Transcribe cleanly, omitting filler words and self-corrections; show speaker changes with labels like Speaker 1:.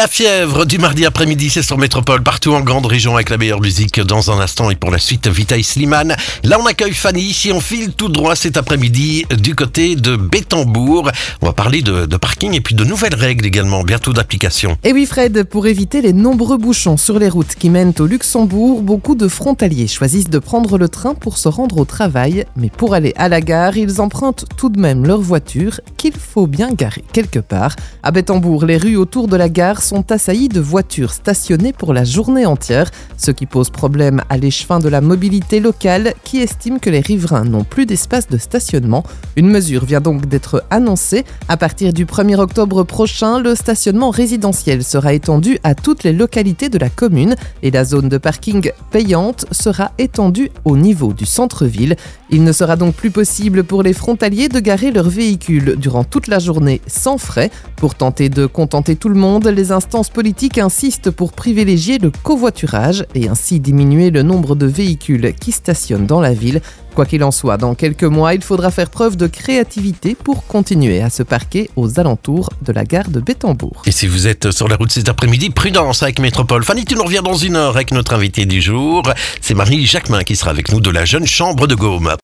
Speaker 1: La fièvre du mardi après-midi, c'est sur Métropole, partout en grande région avec la meilleure musique dans un instant. Et pour la suite, Vitaï Slimane. Là, on accueille Fanny. Ici, on file tout droit cet après-midi du côté de Bettembourg. On va parler de parking et puis de nouvelles règles également, bientôt d'application.
Speaker 2: Et oui Fred, pour éviter les nombreux bouchons sur les routes qui mènent au Luxembourg, beaucoup de frontaliers choisissent de prendre le train pour se rendre au travail. Mais pour aller à la gare, ils empruntent tout de même leur voiture qu'il faut bien garer quelque part. À Bettembourg, les rues autour de la gare sont assaillies de voitures stationnées pour la journée entière, ce qui pose problème à l'échevin de la mobilité locale qui estime que les riverains n'ont plus d'espace de stationnement. Une mesure vient donc d'être annoncée. À partir du 1er octobre prochain, le stationnement résidentiel sera étendu à toutes les localités de la commune et la zone de parking payante sera étendue au niveau du centre-ville. Il ne sera donc plus possible pour les frontaliers de garer leurs véhicules durant toute la journée sans frais. Pour tenter de contenter tout le monde, les instances politiques insistent pour privilégier le covoiturage et ainsi diminuer le nombre de véhicules qui stationnent dans la ville. Quoi qu'il en soit, dans quelques mois, il faudra faire preuve de créativité pour continuer à se parquer aux alentours de la gare de Bettembourg.
Speaker 1: Et si vous êtes sur la route cet après-midi, prudence avec Métropole. Fanny, tu nous reviens dans une heure avec notre invité du jour. C'est Marie Jacquemin qui sera avec nous de la Jeune Chambre de Gaume.